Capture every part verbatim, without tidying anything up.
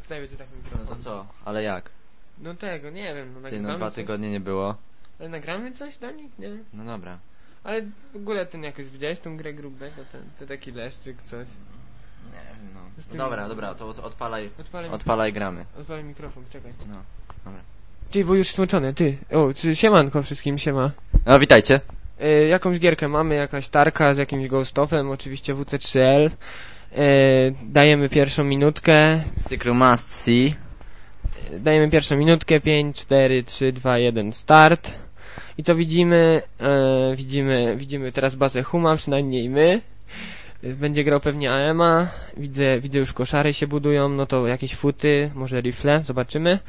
Tutaj będzie tak No mikrofon. to co? Ale jak? No tego, nie wiem. No, Ty, no dwa coś? tygodnie nie było. Ale nagramy coś do nich? Nie. No dobra. Ale w ogóle ten jakoś widziałeś tą grę grubego, ten, ten taki leszczyk, coś. Nie wiem, no. Z tym- Dobra, dobra, to od- odpalaj, Odpalę, odpalaj gramy. odpalę mikrofon, czekaj. No, dobra. Ty, bo już włączony, ty. O, czy siemanko wszystkim, siema. No, witajcie. E, jakąś gierkę mamy, jakaś tarka z jakimś Ghostofem, oczywiście W C trzy L. E, dajemy pierwszą minutkę. Z cyklu Must See. E, dajemy pierwszą minutkę, pięć, cztery, trzy, dwa, jeden, start. I co widzimy? E, widzimy, widzimy teraz bazę Huma, przynajmniej my. E, Będzie grał pewnie A M A. Widzę, widzę już koszary się budują, no to jakieś futy, może rifle, zobaczymy.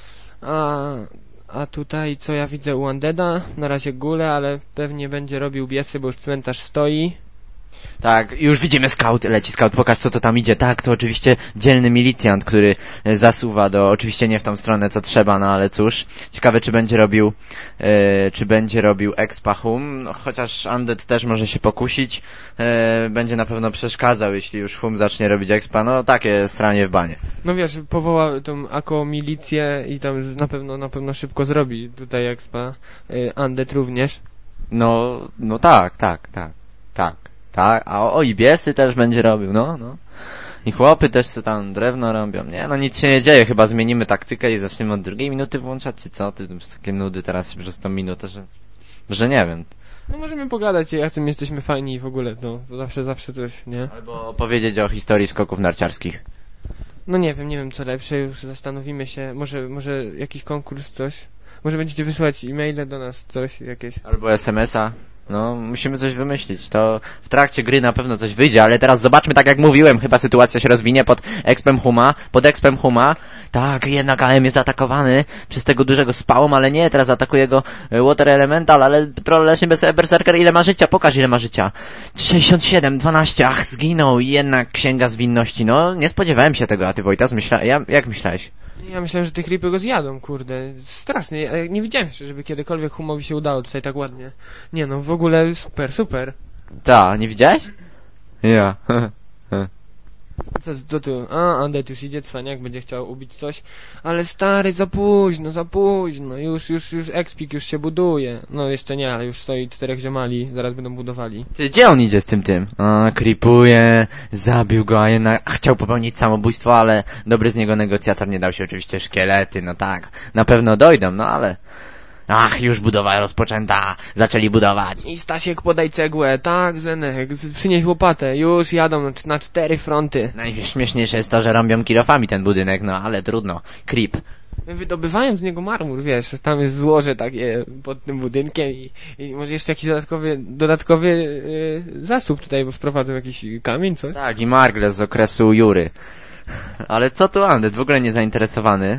A, a tutaj co ja widzę u Undeada? Na razie gule, ale pewnie będzie robił biesy, bo już cmentarz stoi. Tak, już widzimy scout, leci scout, pokaż co to tam idzie. Tak, to oczywiście dzielny milicjant, który e, zasuwa do, oczywiście nie w tą stronę co trzeba, no ale cóż. Ciekawe czy będzie robił, e, czy będzie robił expa hum, no, chociaż Undead też może się pokusić, e, będzie na pewno przeszkadzał, jeśli już hum zacznie robić expa, no takie sranie w banie. No wiesz, powoła tą ako milicję i tam z- na pewno, na pewno szybko zrobi tutaj expa. Y, Undead również. No, no tak, tak, tak, tak, tak, a o, o i biesy też będzie robił, no, no. I chłopy też co tam drewno robią. Nie, no nic się nie dzieje, chyba zmienimy taktykę i zaczniemy od drugiej minuty włączać, czy co? Ty, to są takie nudy teraz przez tą minutę, że, że nie wiem. No możemy pogadać, jacy my jesteśmy fajni i w ogóle, no to zawsze, zawsze coś, nie? Albo opowiedzieć o historii skoków narciarskich. No nie wiem, nie wiem co lepsze, już zastanowimy się, może, może jakiś konkurs, coś? Może będziecie wysyłać e-maile do nas, coś, jakieś? Albo es em es a. No, musimy coś wymyślić. To w trakcie gry na pewno coś wyjdzie, ale teraz zobaczmy, tak jak mówiłem, chyba sytuacja się rozwinie pod expem Huma, pod expem Huma. Tak, jednak A M jest atakowany przez tego dużego spałom, ale nie, teraz atakuje go e, Water Elemental, ale troll leśnie bez Berserker, ile ma życia? Pokaż ile ma życia. sześćdziesiąt siedem, dwanaście, ach, zginął i jednak księga zwinności. No, nie spodziewałem się tego, a ty Wojtas, myśla... ja, jak myślałeś? Ja myślałem, że te creepy go zjadą, kurde. Strasznie, ja nie widziałem jeszcze, żeby kiedykolwiek Humowi się udało tutaj tak ładnie. Nie no, w ogóle super, super. Ta, nie widziałeś? Ja. Co, co tu? A, Undead już idzie, cwaniak będzie chciał ubić coś. Ale stary, za późno, za późno. Już, już, już Expik już się buduje. No jeszcze nie, ale już stoi czterech ziomali, zaraz będą budowali. Ty, gdzie on idzie z tym tym? A, creepuje, zabił go, a jednak chciał popełnić samobójstwo, ale dobry z niego negocjator, nie dał się oczywiście szkielety, no tak. Na pewno dojdą, no ale... Ach, już budowa rozpoczęta, zaczęli budować. I Stasiek, podaj cegłę. Tak, Zenek, z- przynieś łopatę. Już jadą na, cz- na cztery fronty. Najśmieszniejsze jest to, że rąbią kilofami ten budynek, no ale trudno. Creep. Wydobywają z niego marmur, wiesz, tam jest złoże takie pod tym budynkiem i, i może jeszcze jakiś dodatkowy, dodatkowy yy, zasób tutaj, bo wprowadzą jakiś kamień, coś? Tak, i Margle z okresu Jury. Ale co tu Undead? W ogóle nie zainteresowany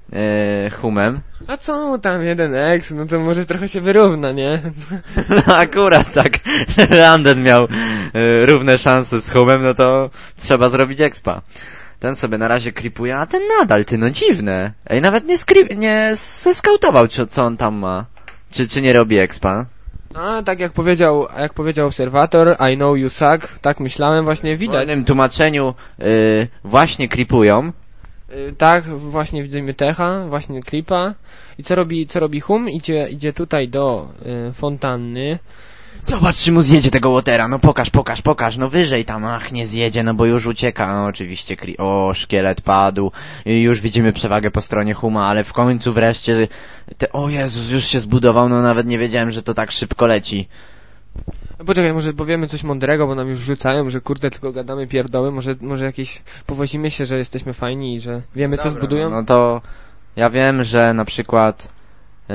e, Humem. A co tam, jeden eks, no to może trochę się wyrówna, nie? No akurat tak, Undead miał e, równe szanse z Humem, no to trzeba zrobić expa. Ten sobie na razie creepuje, a ten nadal, ty, no dziwne. Ej, nawet nie skri- nie zeskautował, co, co on tam ma. Czy, czy nie robi expa? A tak jak powiedział, jak powiedział obserwator, I know you suck, tak myślałem właśnie, W widać. innym tłumaczeniu y, właśnie creepują. Y, tak, właśnie widzimy Techa, właśnie Creepa. I co robi, co robi Hum? Idzie, idzie tutaj do y, fontanny. Zobacz, czy mu zjedzie tego Watera, no pokaż, pokaż, pokaż, no wyżej tam, ach, nie zjedzie, no bo już ucieka, no oczywiście, cre- o, szkielet padł, i już widzimy przewagę po stronie Huma, ale w końcu wreszcie, te, o Jezus, już się zbudował, no nawet nie wiedziałem, że to tak szybko leci. Poczekaj, może powiemy coś mądrego, bo nam już wrzucają, że kurde tylko gadamy pierdoły, może, może jakieś powozimy się, że jesteśmy fajni i że wiemy co Dobra, zbudują. No, no to, ja wiem, że na przykład, y,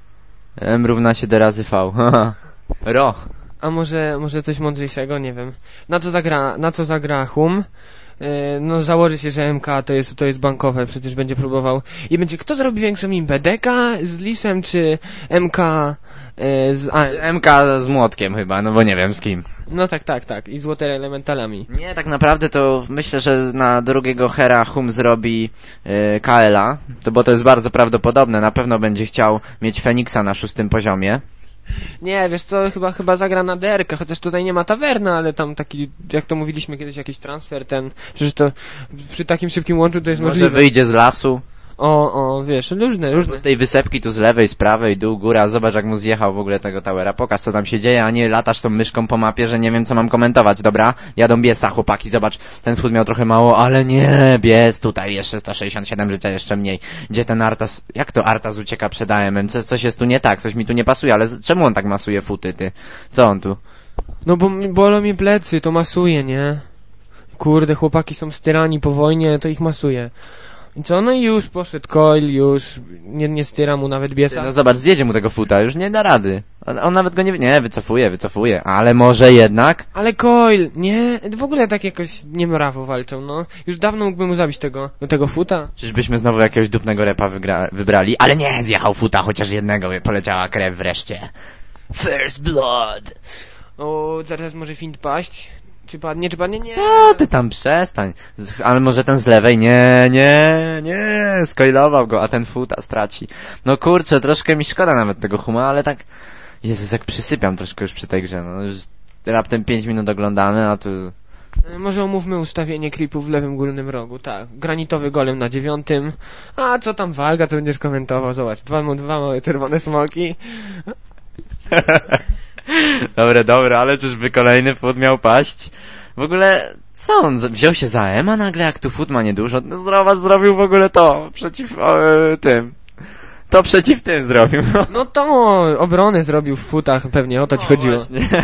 M równa się D razy V, Ro. A może, może coś mądrzejszego, nie wiem. Na co zagra, na co zagra Hum? E, no założy się, że M K to jest, to jest bankowe, przecież będzie próbował. I będzie, kto zrobi większą imbę? D K z Lisem, czy M K e, z A M? M K z młotkiem chyba, no bo nie wiem z kim. No tak, tak, tak. I z Water Elementalami. Nie, tak naprawdę to myślę, że na drugiego Hera Hum zrobi yy, K L a, to bo to jest bardzo prawdopodobne, na pewno będzie chciał mieć Feniksa na szóstym poziomie. Nie, wiesz co, chyba chyba zagra na derkę, chociaż tutaj nie ma tawerna, ale tam taki, jak to mówiliśmy kiedyś, jakiś transfer ten, przecież to przy takim szybkim łączu to jest Może możliwe. wyjdzie z lasu. O, o, wiesz, różne, różne. Z tej wysepki tu z lewej, z prawej, dół, góra, zobacz jak mu zjechał w ogóle tego towera, pokaż co tam się dzieje, a nie latasz tą myszką po mapie, że nie wiem co mam komentować, dobra? Jadą biesa, chłopaki, zobacz, ten food miał trochę mało, ale nie, bies, tutaj jeszcze sto sześćdziesiąt siedem życia, jeszcze mniej. Gdzie ten Artas, jak to Artas ucieka przed A M em? Co, coś jest tu nie tak, coś mi tu nie pasuje, ale z- czemu on tak masuje futy, ty? Co on tu? No bo mi- bolą mi plecy, to masuje, nie? Kurde, chłopaki są styrani po wojnie, to ich masuje. I co? No i już poszedł Coil, już nie, nie styra mu nawet Ty, biesa. no zobacz, zjedzie mu tego futa, już nie da rady. On, on nawet go nie, nie, wycofuje, wycofuje, ale może jednak? Ale Coil, nie, w ogóle tak jakoś niemrawo walczą, no. Już dawno mógłbym mu zabić tego, no tego futa. Czyżbyśmy znowu jakiegoś dupnego repa wygra- wybrali? Ale nie, zjechał futa, chociaż jednego, poleciała krew wreszcie. First blood. O, zaraz może fint paść. Czy padnie, czy padnie? Nie. Co ty tam, przestań. Z, ale może ten z lewej? Nie, nie, nie, skoilował go, a ten futa straci. No kurczę, troszkę mi szkoda nawet tego Huma, ale tak... Jezus, jak przysypiam troszkę już przy tej grze, no już raptem pięć minut oglądamy, a tu... E, Może omówmy ustawienie klipów w lewym górnym rogu, tak. Granitowy golem na dziewiątym. A co tam walka, co będziesz komentował? Zobacz, dwa, mu- dwa małe czerwone smoki. Dobre, dobre, ale czyżby kolejny food miał paść? W ogóle, co on, z- wziął się za Ema nagle, jak tu food ma niedużo? No zobacz, zrobił w ogóle to, przeciw e, tym. To przeciw tym zrobił. No to obronę zrobił w futach, pewnie o to ci chodziło. Właśnie.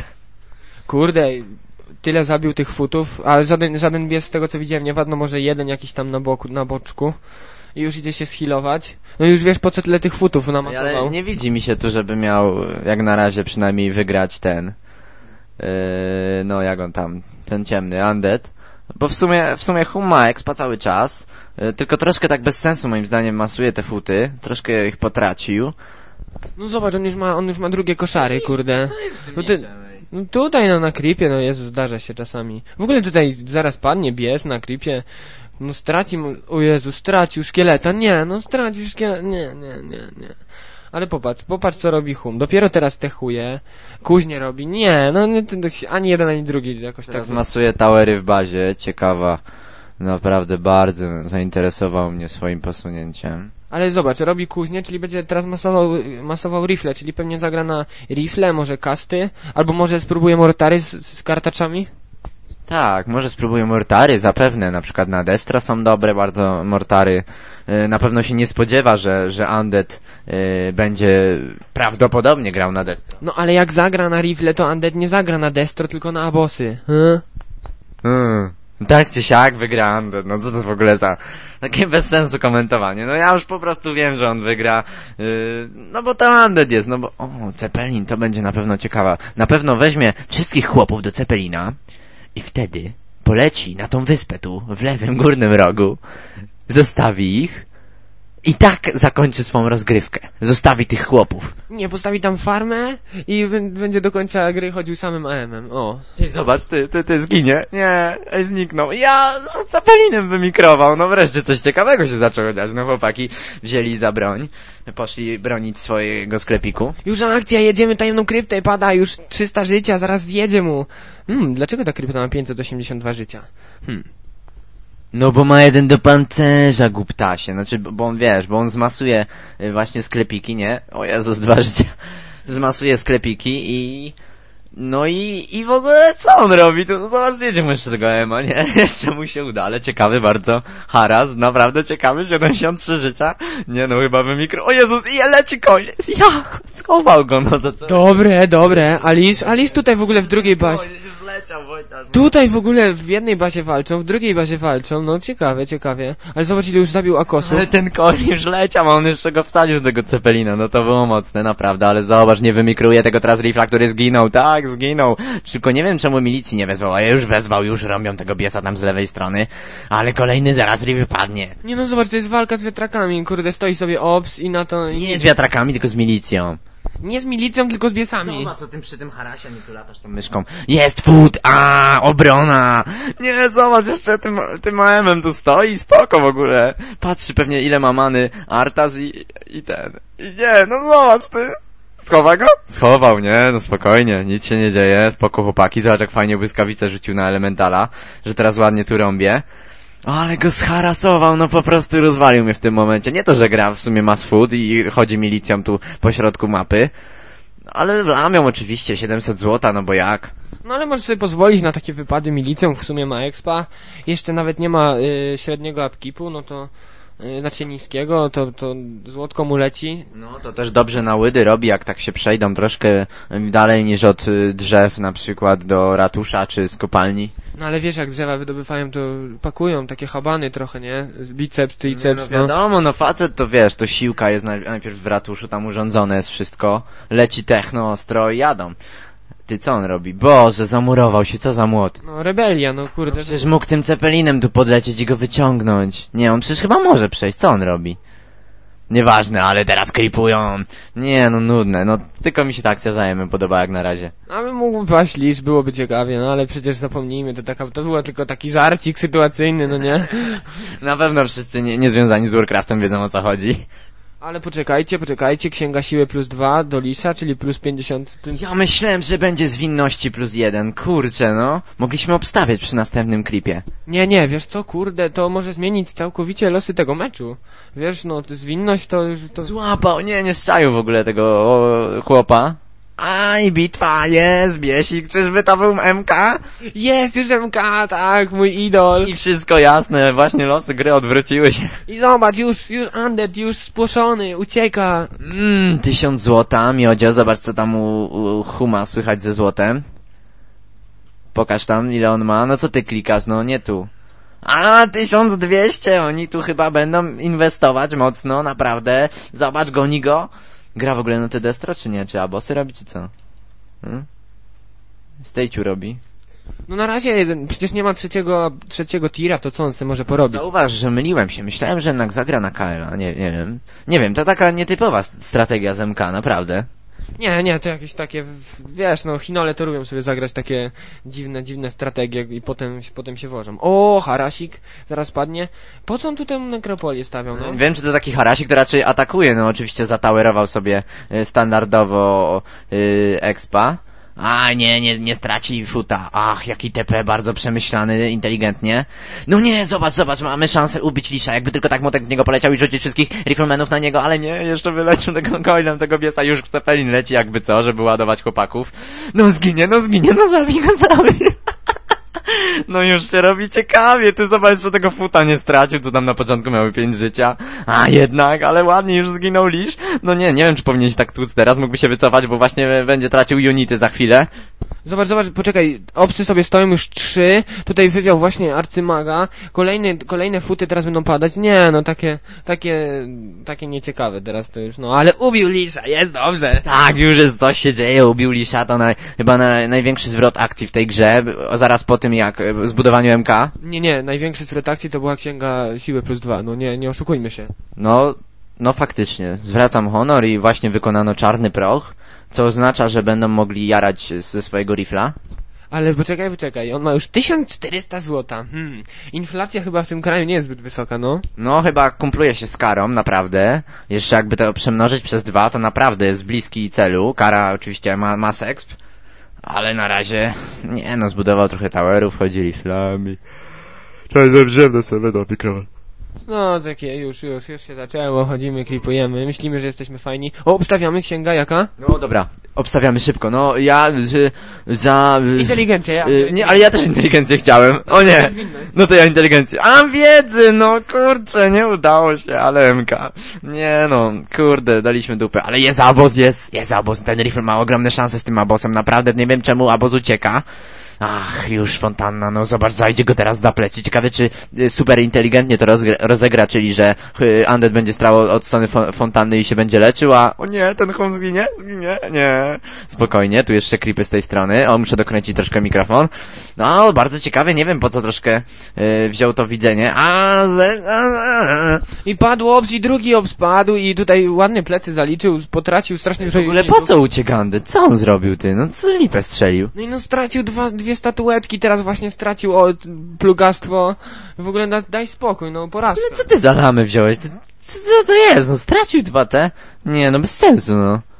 Kurde, tyle zabił tych futów, ale żaden, żaden bies z tego co widziałem nie wadno, może jeden jakiś tam na boku, na boczku. I już idzie się schilować. No i już wiesz po co tyle tych futów namasował. Ale nie widzi mi się tu, żeby miał, jak na razie przynajmniej wygrać ten, yy, no jak on tam, ten ciemny, Undead. Bo w sumie, w sumie Hum ma expa cały czas, yy, tylko troszkę tak bez sensu moim zdaniem masuje te futy, troszkę ich potracił. No zobacz, on już ma, on już ma drugie koszary, kurde. No ty, no tutaj no na creepie, no Jezu, zdarza się czasami. W ogóle tutaj zaraz padnie bies na creepie. No straci mu, o Jezu, stracił szkieleta, nie, no stracił szkieleta, nie, nie, nie, nie. Ale popatrz, popatrz co robi Hum. Dopiero teraz techuje, kuźnie robi, nie, no nie, to, to, ani jeden, ani drugi jakoś Teraz tak. masuje towery w bazie, ciekawa, naprawdę bardzo zainteresował mnie swoim posunięciem. Ale zobacz, robi kuźnie, czyli będzie teraz masował, masował rifle, czyli pewnie zagra na rifle, może kasty, albo może spróbuje mortary z, z kartaczami. Tak, może spróbuję mortary, zapewne, na przykład na Destra są dobre bardzo mortary. Yy, Na pewno się nie spodziewa, że, że Undead yy, będzie prawdopodobnie grał na Destra. No ale jak zagra na rifle, to Undead nie zagra na destro, tylko na abosy. Hmm? Hmm. Tak czy siak wygra Undead, no co to w ogóle za takie bez sensu komentowanie. No ja już po prostu wiem, że on wygra, yy, no bo to Undead jest, no bo o, Cepelin, to będzie na pewno ciekawa. Na pewno weźmie wszystkich chłopów do Cepelina i wtedy poleci na tą wyspę tu, w lewym górnym rogu, zostawi ich i tak zakończy swą rozgrywkę. Zostawi tych chłopów. Nie, postawi tam farmę i b- będzie do końca gry chodził samym A M em. O. I zobacz, ty, ty, ty zginie. Nie, ej, zniknął. Ja Cepelinem wymikrował. No wreszcie coś ciekawego się zaczęło dziać. No chłopaki wzięli za broń, poszli bronić swojego sklepiku. Już akcja, jedziemy tajemną kryptę, pada już trzysta życia, zaraz zjedzie mu. Hmm, dlaczego ta krypta ma pięćset osiemdziesiąt dwa życia? Hmm. No bo ma jeden do pancerza, głuptasie. Znaczy, bo on wiesz, bo on zmasuje y, właśnie sklepiki, nie? O Jezus, dwa życia. Zmasuje sklepiki i... No i, i w ogóle co on robi? To no zobacz, jedzie mu jeszcze tego Ema, nie? Jeszcze mu się uda, ale ciekawy bardzo. Haras, naprawdę ciekawy, siedemdziesiąt trzy życia. Nie no, chyba wymikro... O Jezus, i leci koniec. Ja, schował go, no to co? Dobre, dobre. Alice, Alice tutaj w ogóle w drugiej bazie. Już leciał, Wojtas. Tutaj w ogóle w jednej bazie walczą, w drugiej bazie walczą. No ciekawe, ciekawie. Ale zobacz ile już zabił Akosów. Ale ten koń już leciał, a on jeszcze go wsadził z tego Cepelina, no to było mocne, naprawdę, ale zobacz, nie wymikruje tego teraz Rifla, który zginął, tak, zginął. Tylko nie wiem, czemu milicji nie wezwał, a ja już wezwał, już robią tego biesa tam z lewej strony, ale kolejny zaraz Riv wypadnie. Nie no zobacz, to jest walka z wiatrakami. Kurde, stoi sobie ops i na to... Nie z wiatrakami, tylko z milicją. Nie z milicją, tylko z biesami. Zobacz, co tym przy tym harasie, nie tu latasz tą myszką. Jest food, a obrona. Nie, zobacz, jeszcze tym, tym A M em tu stoi, spoko w ogóle. Patrzy pewnie ile ma many Artas i, i ten. I nie, no zobacz ty. Schowa go? Schował, nie? No spokojnie, nic się nie dzieje, spoko chłopaki, zobacz jak fajnie błyskawice rzucił na Elementala, że teraz ładnie tu rąbie. Ale go scharasował, no po prostu rozwalił mnie w tym momencie. Nie to, że gra w sumie mass food i chodzi milicją tu po środku mapy, ale lamią oczywiście, siedemset złota, no bo jak? No ale możesz sobie pozwolić na takie wypady milicją, w sumie ma expa, jeszcze nawet nie ma y, średniego upkeepu, no to y, znaczy niskiego, to, to złotko mu leci. No to też dobrze na łydy robi, jak tak się przejdą troszkę dalej niż od y, drzew na przykład do ratusza czy z kopalni. No ale wiesz, jak drzewa wydobywają, to pakują takie habany trochę, nie? Biceps, triceps, no. Wiadomo, no facet to wiesz, to siłka jest najpierw w ratuszu, tam urządzone jest wszystko, leci techno, ostro i jadą. Ty co on robi? Boże, zamurował się, co za młot. No rebelia, no kurde. No przecież mógł tym cepelinem tu podlecieć i go wyciągnąć. Nie, on przecież chyba może przejść, co on robi? Nieważne, ale teraz creepują. Nie, no nudne, no tylko mi się ta akcja zajemy podoba jak na razie. A my mógłby paść lisz, byłoby ciekawie, no ale przecież zapomnijmy, to taka, to było tylko taki żarcik sytuacyjny, no nie? Na pewno wszyscy nie, nie związani z Warcraftem wiedzą o co chodzi. Ale poczekajcie, poczekajcie, księga siły plus dwa do lisza, czyli plus pięćdziesiąt... Ja myślałem, że będzie zwinności plus jeden, kurczę no. Mogliśmy obstawiać przy następnym creepie. Nie, nie, wiesz co, kurde, to może zmienić całkowicie losy tego meczu. Wiesz, no, zwinność to już... To... Złapał, nie, nie strzaił w ogóle tego o, chłopa. Aj, bitwa, jest, biesik, czyżby to był M K? Jest już M K, tak, mój idol. I wszystko jasne, właśnie losy gry odwróciły się. I zobacz, już, już Undead, już spłoszony, ucieka. Mmm, tysiąc złota, miodzio, zobacz co tam u, u Huma słychać ze złotem. Pokaż tam, ile on ma, no co ty klikasz, no nie tu. A, tysiąc dwieście, oni tu chyba będą inwestować mocno, naprawdę. Zobacz, goni go. Gra w ogóle na T Destro, czy nie? Czy Abosy robi, czy co? Hmm? Stejciu robi. No na razie, przecież nie ma trzeciego, trzeciego tira, to co on sobie może porobić? Zauważ, że myliłem się. Myślałem, że jednak zagra na K L a. Nie, nie wiem. Nie wiem, to taka nietypowa strategia z M K, naprawdę. Nie, nie, to jakieś takie, wiesz, no Chinole to lubią sobie zagrać takie dziwne, dziwne strategie i potem, potem się wożą. O, harasik, zaraz padnie. Po co on tutaj nekropolię stawiał, no? Wiem, czy to taki harasik, to raczej atakuje, no oczywiście zatowerował sobie y, standardowo y, expa. A nie, nie, nie straci futa. Ach, jaki T P, bardzo przemyślany, inteligentnie. No nie, zobacz, zobacz, mamy szansę ubić Lisza, jakby tylko tak młotek w niego poleciał i rzucić wszystkich riflemanów na niego, ale nie, jeszcze wyleczył tego coilem, tego biesa, już Cepelin leci jakby co, żeby ładować chłopaków. No zginie, no zginie, no zabij go, zabij. No już się robi ciekawie, ty zobacz, że tego futa nie stracił, co tam na początku miały pięć życia. A jednak, ale ładnie już zginął Lisz. No nie, nie wiem, czy powinien się tak tłuc teraz, mógłby się wycofać, bo właśnie będzie tracił unity za chwilę. Zobacz, zobacz, poczekaj, obcy sobie stoją już trzy, tutaj wywiał właśnie arcymaga, kolejne, kolejne futy teraz będą padać, nie no, takie, takie, takie nieciekawe teraz to już, no, ale ubił Lisza, jest dobrze. Tak, już jest, coś się dzieje, ubił Lisza, to naj, chyba na, największy zwrot akcji w tej grze, zaraz po tym jak zbudowaniu M K. Nie, nie, największy zwrot akcji to była księga siły plus dwa, no nie, nie oszukujmy się. No, no faktycznie, zwracam honor i właśnie wykonano czarny proch, co oznacza, że będą mogli jarać ze swojego rifla. Ale poczekaj, poczekaj, on ma już tysiąc czterysta złota. Hmm. Inflacja chyba w tym kraju nie jest zbyt wysoka, no. No, chyba kumpluje się z karą, naprawdę. Jeszcze jakby to przemnożyć przez dwa, to naprawdę jest bliski celu. Kara oczywiście ma mass exp, ale na razie, nie no, zbudował trochę towerów, chodzi riflami. Cześć, dobrze, sobie do mikrofon. No, takie już, już, już się zaczęło, chodzimy, klipujemy, myślimy, że jesteśmy fajni. O, obstawiamy, księga jaka? No dobra, obstawiamy szybko, no ja y, za... Y, Inteligencję, ja. Y, nie, ale ja też inteligencję chciałem, o nie, no to ja inteligencję. A wiedzy, no kurczę, nie udało się, ale M K. Nie no, kurde, daliśmy dupę, ale jest Abos, jest, jest Abos, ten rifle ma ogromne szanse z tym Abosem, naprawdę, nie wiem czemu Abos ucieka. Ach, już fontanna, no zobacz, zajdzie go teraz na pleci. Ciekawe, czy y, super inteligentnie to rozegra, czyli że y, Undead będzie strał od strony fo fontanny i się będzie leczył, a... O nie, ten hum zginie, zginie, nie. Spokojnie, tu jeszcze creepy z tej strony. O, muszę dokręcić troszkę mikrofon. No, bardzo ciekawie, nie wiem po co troszkę y, wziął to widzenie. A, ze, a, a, a. I padł obs i drugi obs padł i tutaj ładnie plecy zaliczył, potracił strasznie dużo... W ogóle po co ucieka Undead? Co on zrobił, ty? No co lipę strzelił? No i no stracił dwa, dwie statuetki, teraz właśnie stracił o, plugastwo. W ogóle da, daj spokój, no porażka. Ale co ty za lamy wziąłeś? Co, co to jest? No stracił dwa te? Nie, no bez sensu, no.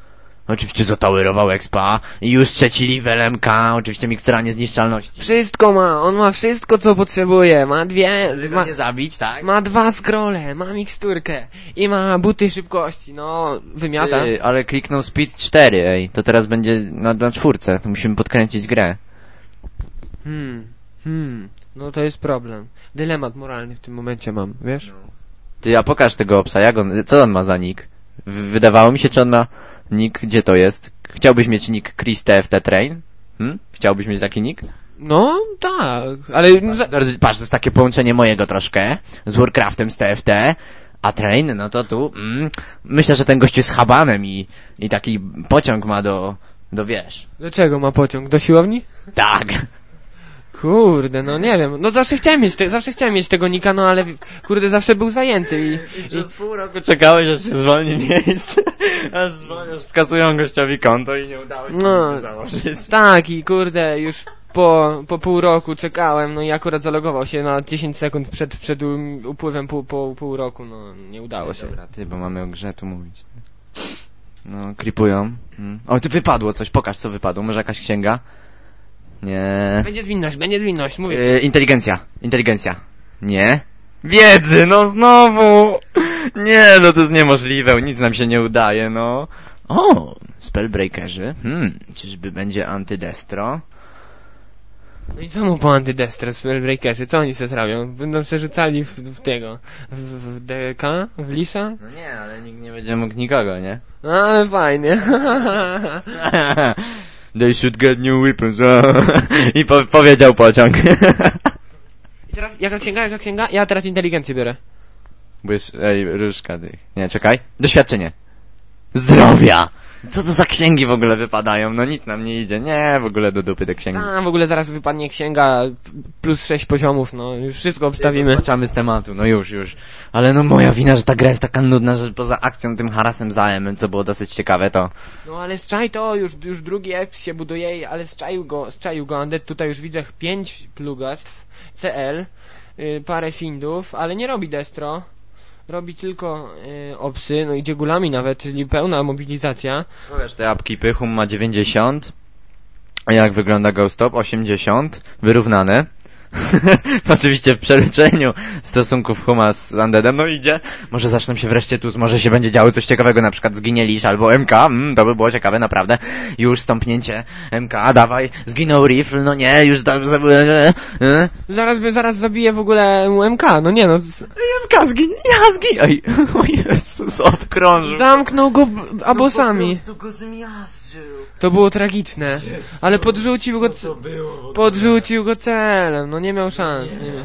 Oczywiście zatałyrował expa i już trzeci level M K, oczywiście mikstura niezniszczalności. Wszystko ma, on ma wszystko co potrzebuje, ma dwie, Żeby ma, go nie zabić, tak? ma dwa scrolle, ma miksturkę i ma buty szybkości, no wymiata. Ty, ale kliknął speed cztery, ej, to teraz będzie na, na czwórce, to musimy podkręcić grę. Hmm, hmm, no to jest problem. Dylemat moralny w tym momencie mam, wiesz? Ty, a pokaż tego psa, jak on, co on ma za nick? W- Wydawało mi się, czy on ma nick, gdzie to jest? Chciałbyś mieć nick Chris T F T Train? Hmm? Chciałbyś mieć taki nick? No, tak, ale... za- Patrz, to jest takie połączenie mojego troszkę z Warcraftem, z T F T, a Train, no to tu, mm, myślę, że ten gościu jest habanem i, i taki pociąg ma do, do wiesz. Do czego ma pociąg? Do siłowni? Tak. Kurde, no nie wiem, no zawsze chciałem mieć, te, zawsze chciałem mieć tego nika, no ale kurde zawsze był zajęty i... i... Przez pół roku czekałeś, aż się zwolni miejsce, aż zwolnisz, skasują gościowi konto i nie udało się No. no. założyć. Tak i kurde, już po, po pół roku czekałem, no i akurat zalogował się na dziesięć sekund przed, przed um- upływem pół, pół, pół roku, no nie udało się. Dobra, ty, bo mamy o grze tu mówić. No, klipują. Hmm. O, ty wypadło coś, pokaż co wypadło, może jakaś księga? Nie. Będzie zwinność, będzie zwinność, mówię ci. Yy, inteligencja, inteligencja. Nie. Wiedzy, no znowu! Nie, no to jest niemożliwe, nic nam się nie udaje, no. O, spellbreakerzy. Hmm, czyżby będzie antydestro? No i co mu po antydestre, spellbreakerzy, co oni se zrobią? Będą przerzucali w, w tego, w, w D K, w Lisza? No nie, ale nikt nie będzie mógł nikogo, nie? No, ale fajnie. They should get new weapons. I po powiedział pociąg. I teraz, jaka księga, jaka księga? Ja teraz inteligencję biorę. Bo jest, ej, różka tych. Nie, czekaj. Doświadczenie. Zdrowia! Co to za księgi w ogóle wypadają? No nic nam nie idzie. Nie, w ogóle do dupy te księgi. A, w ogóle zaraz wypadnie księga plus sześć poziomów, no już wszystko obstawimy. Zobaczamy z tematu, no już, już. Ale no moja wina, że ta gra jest taka nudna, że poza akcją tym harasem za M, co było dosyć ciekawe, to... No ale zczaj to, już, już drugi exp się buduje, ale zczaił go, zczaił go Undead, tutaj już widzę pięć plugastw, C L, y, parę findów, ale nie robi destro. Robi tylko y, opsy, no idzie gulami nawet, czyli pełna mobilizacja. No wiesz, te upkeepy, Hum ma dziewięćdziesiąt. A jak wygląda Ghost Top? osiemdziesiąt. Wyrównane. Oczywiście w przeliczeniu stosunków Huma z Undeadem, no idzie. Może zaczną się wreszcie tu, może się będzie działo coś ciekawego, na przykład zginie Lisz albo M K, mm, to by było ciekawe, naprawdę. Już stąpnięcie M K, dawaj, zginął Rifle, no nie, już da, za, e, e. Zaraz by, zaraz zabije w ogóle mu M K, no nie no. Z... M K zginie, ja zginie, oj, o Jezus, obkrążył. Zamknął go b- abosami. No po prostu go zmiażdżył. To było tragiczne. Ale podrzucił go, Co to było w ogóle? podrzucił go celem, no nie miał szans, nie miał.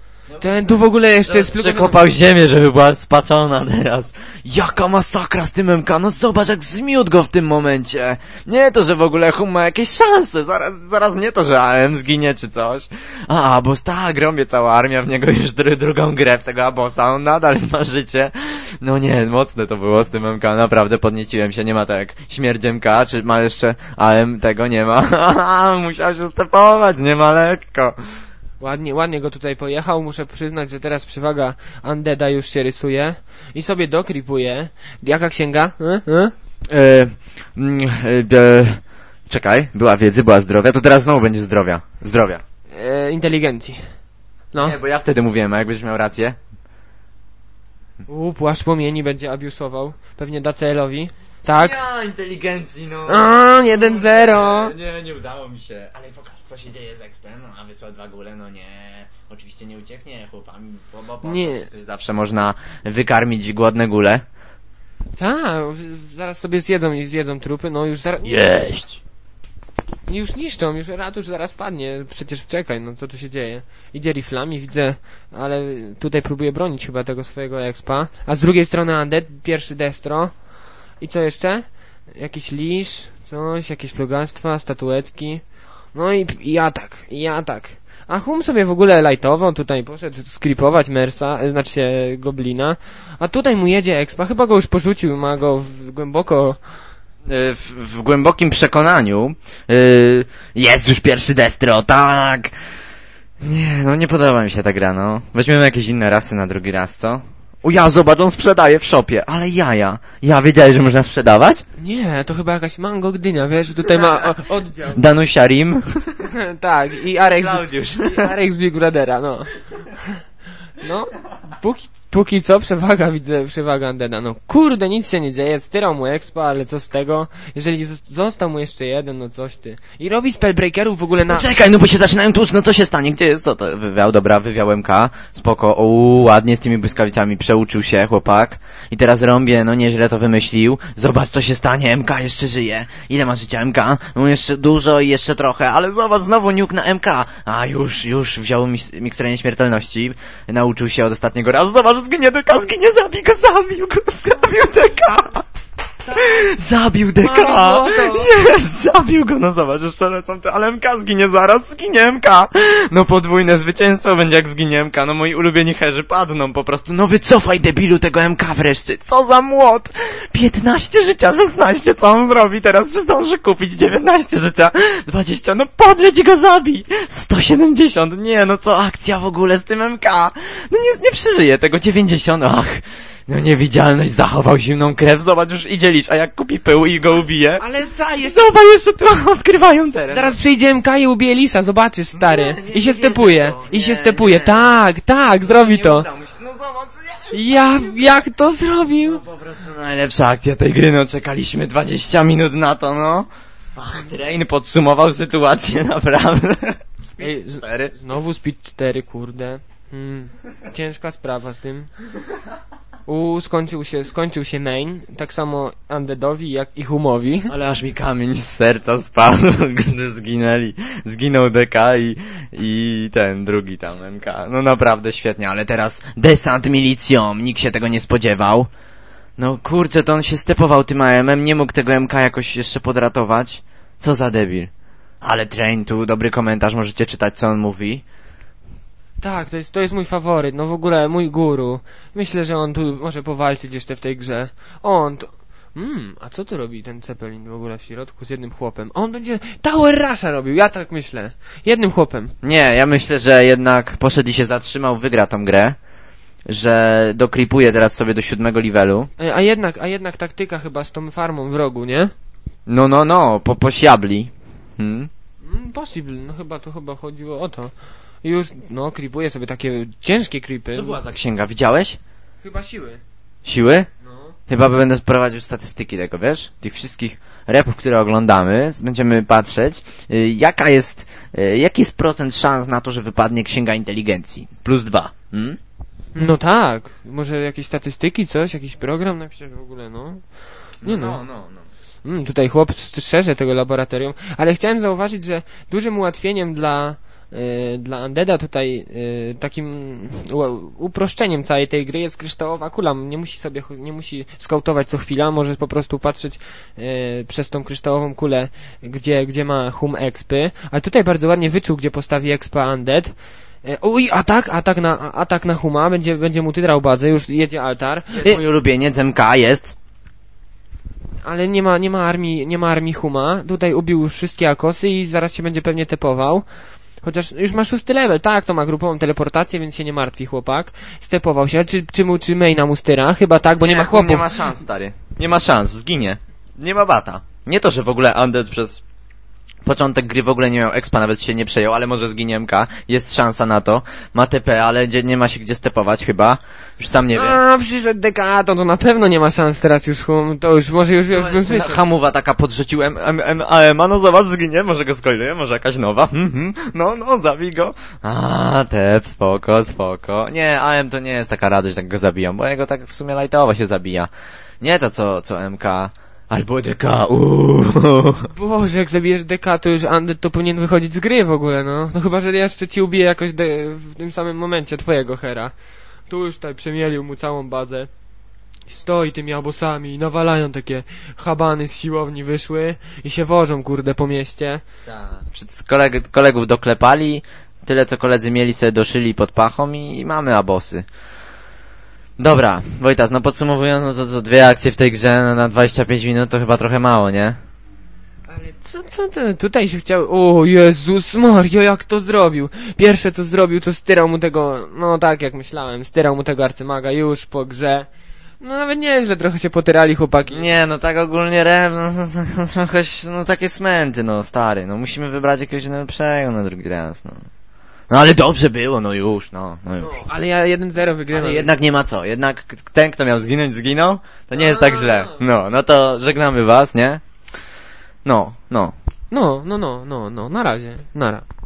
Ten tu w ogóle jeszcze jest Przekopał ziemię, żeby była spaczona teraz. Jaka masakra z tym M K, no zobacz jak zmiótł go w tym momencie. Nie to, że w ogóle Hum ma jakieś szanse, zaraz, zaraz nie to, że A M zginie czy coś. A, Abos, tak, gromie cała armia w niego już dru- drugą grę w tego Abosa, on nadal ma życie. No nie, mocne to było z tym M K, naprawdę podnieciłem się, nie ma tak jak śmierć M K, czy ma jeszcze A M, tego nie ma. Musiał się stepować, nie ma lekko. Ładnie, ładnie go tutaj pojechał, muszę przyznać, że teraz przewaga Undeada już się rysuje i sobie dokripuje. Jaka księga? E? E? E, mm, e, e, czekaj, była wiedzy, była zdrowia, to teraz znowu będzie zdrowia. Zdrowia. E, inteligencji. No. Nie, bo ja wtedy mówiłem, a jak będziesz miał rację? U, płaszcz płomieni będzie abiusował. Pewnie da C L-owi. Tak? Ja, inteligencji, no. A, jeden zero. Nie, nie, nie udało mi się. Ale pokaż, co się dzieje z Expem, no, a wysłał dwa góle, no nie. Oczywiście nie ucieknie chłopami, bo, bo, bo Nie. to zawsze można wykarmić głodne góle. Tak, zaraz sobie zjedzą i zjedzą trupy, no już zaraz... Jeść! Już niszczą, już ratusz zaraz padnie, przecież czekaj, no co tu się dzieje? Idzie riflami, widzę, ale tutaj próbuje bronić chyba tego swojego expa, a z drugiej strony Undead, pierwszy destro. I co jeszcze? Jakiś lisz, coś, jakieś plugastwa, statuetki. No i, i atak, i atak. A Hum sobie w ogóle lightował, tutaj poszedł skripować Mersa, znaczy się Goblina. A tutaj mu jedzie expa, chyba go już porzucił, ma go w, głęboko... W, w głębokim przekonaniu yy, jest już pierwszy destro, tak! Nie, no nie podoba mi się ta gra, no. Weźmiemy jakieś inne rasy na drugi raz, co? O ja, zobacz, on sprzedaje w shopie, ale jaja. Ja wiedziałeś, że można sprzedawać? Nie, to chyba jakaś Mango Gdynia, wiesz, tutaj ma o, oddział. Danusia Rim. Tak, i Arek z, Klaudiusz. i Arek z Big Brothera, no. No, póki, póki co przewaga, widzę, przewaga Andeda. No kurde, nic się nie dzieje, styrał mu expa, ale co z tego? Jeżeli z- został mu jeszcze jeden, no coś ty. I robi spellbreakerów w ogóle na... No czekaj, no bo się zaczynają tłuc, no co się stanie? Gdzie jest to? to wywiał, dobra, wywiał M K, spoko, uuu, ładnie z tymi błyskawicami, przeuczył się chłopak. I teraz rąbie, no nieźle to wymyślił. Zobacz co się stanie, M K jeszcze żyje. Ile ma życia M K? No jeszcze dużo i jeszcze trochę, ale zobacz, znowu nuke na M K. A już, już wziął mis- miksturę nieśmiertelności, nauczył się od ostatniego razu. Zobacz, zginie D K, zginie, zabij go, zabił go, zabił D K. Zabił D K! Mamy Jest, zabił go, no zobacz, jeszcze lecą te, ale M K zginie zaraz, zginie M K! No podwójne zwycięstwo będzie jak zginie M K, no moi ulubieni herzy padną po prostu, no wycofaj debilu tego M K wreszcie, co za młot! piętnaście życia, szesnaście, co on zrobi teraz, czy zdąży kupić dziewiętnaście życia, dwadzieścia, no podleć go zabij! sto siedemdziesiąt, nie, no co akcja w ogóle z tym M K? No nie, nie przeżyje tego, dziewięćdziesiąt, ach! No niewidzialność, zachował zimną krew, zobacz, już idzie licz, a jak kupi pył i go ubije... Ale za jest... Zobacz, jeszcze tu odkrywają teren. Zaraz przyjdzie M K i ubije Lisa, zobaczysz, stary. Nie, nie, I się nie stepuje, wierzę w to. i się Nie, stepuje, nie. tak, tak, zrobi to. No zobacz, nie. Ja, jak to zrobił? Po prostu najlepsza akcja tej gry, no czekaliśmy dwadzieścia minut na to, no. Ach, Train podsumował sytuację, naprawdę. Ej, z- cztery. Znowu Speed cztery, kurde. Hmm, ciężka sprawa z tym. U, skończył się, skończył się main, tak samo Undeadowi jak i Humowi. Ale aż mi kamień z serca spadł, gdy zginęli. Zginął D K i, i ten drugi tam M K. No naprawdę świetnie, ale teraz desant milicją, nikt się tego nie spodziewał. No kurczę, to on się stepował tym A M em, nie mógł tego M K jakoś jeszcze podratować. Co za debil. Ale Train tu, dobry komentarz, możecie czytać co on mówi. Tak, to jest, to jest mój faworyt, no w ogóle mój guru. Myślę, że on tu może powalczyć jeszcze w tej grze. On to... Mmm, a co tu robi ten Zeppelin w ogóle w środku z jednym chłopem? On będzie Tower Rusha robił, ja tak myślę. Jednym chłopem. Nie, ja myślę, że jednak poszedł i się zatrzymał, wygra tą grę. Że dokripuje teraz sobie do siódmego levelu. E, A jednak, a jednak taktyka chyba z tą farmą w rogu, nie? No, no, no, po, posiabli. Hmm? Mm, possible, no chyba to chyba chodziło o to. I już, no, creepuje sobie takie ciężkie creepy. Co była za księga, widziałeś? Chyba siły. Siły? No. Chyba będę sprowadził statystyki tego, wiesz? Tych wszystkich repów, które oglądamy, będziemy patrzeć, y, jaka jest, y, jaki jest procent szans na to, że wypadnie księga inteligencji. Plus dwa. Hmm? No tak, może jakieś statystyki, coś, jakiś program napisać w ogóle, no. Nie no. no, no, no. Mm, tutaj chłop strzeże tego laboratorium, ale chciałem zauważyć, że dużym ułatwieniem dla y, dla Undeada tutaj y, takim u, uproszczeniem całej tej gry jest kryształowa kula. Nie musi sobie, nie musi skautować co chwila, może po prostu patrzeć y, przez tą kryształową kulę, gdzie, gdzie ma hum expy, a tutaj bardzo ładnie wyczuł, gdzie postawi expa Undead. Uj, atak, atak na, atak na huma, będzie, będzie mu tydrał bazę, już jedzie altar. Jest mój ulubieniec M K, jest. Ale nie ma, nie ma armii, nie ma armii huma. Tutaj ubił już wszystkie akosy i zaraz się będzie pewnie tepował. Chociaż już ma szósty level, tak, to ma grupową teleportację, więc się nie martwi chłopak. Stepował się, czy, czy mu, czy maina mu styra? Chyba tak, bo nie, nie ma chłopów. Nie ma szans, stary. Nie ma szans, zginie. Nie ma bata. Nie to, że w ogóle Undead przez początek gry w ogóle nie miał expa, nawet się nie przejął, ale może zginie M K. Jest szansa na to. Ma T P, ale nie ma się gdzie stepować chyba. Już sam nie wiem. A, przyszedł D K, to, to na pewno nie ma szans teraz już hum. To już, może już, już bym słyszał. Hamowa taka podrzucił M M M A M a, no zobacz, zginie, może go skoiluje, może jakaś nowa. Mhm. No, no, zabij go. A, tep, spoko, spoko. Nie, A M to nie jest taka radość, jak go zabijam, bo jego tak w sumie lightowo się zabija. Nie to co, co M K. Albo D K, uuuu. Boże, jak zabijesz D K, to już Undead to powinien wychodzić z gry w ogóle, no. No chyba, że jeszcze ci ubije jakoś de- w tym samym momencie twojego hera. Tu już tutaj przemielił mu całą bazę. Stoi tymi abosami i nawalają takie habany z siłowni wyszły i się wożą, kurde, po mieście. Przed koleg- kolegów doklepali, tyle co koledzy mieli sobie doszyli pod pachą i, i mamy abosy. Dobra, Wojtas, no podsumowując, no to, to dwie akcje w tej grze no, na dwadzieścia pięć minut to chyba trochę mało, nie? Ale Co, co ty? Tutaj się chciał... O Jezus Maria, jak to zrobił? Pierwsze co zrobił, to styrał mu tego... No tak jak myślałem, styrał mu tego arcymaga już po grze. No nawet nieźle, trochę się potyrali chłopaki. Nie, no tak ogólnie rem, no, no, no trochę, no takie smęty, no stary, no musimy wybrać jakiegoś najlepszego na drugi raz, no. No ale dobrze było, no już, no, no już. No, ale ja jeden zero wygrywam. Ale jednak nie ma co, jednak ten, kto miał zginąć, zginął, to nie jest tak źle. No, no to żegnamy was, nie? No, no. No, no, no, no, no, na razie, nara.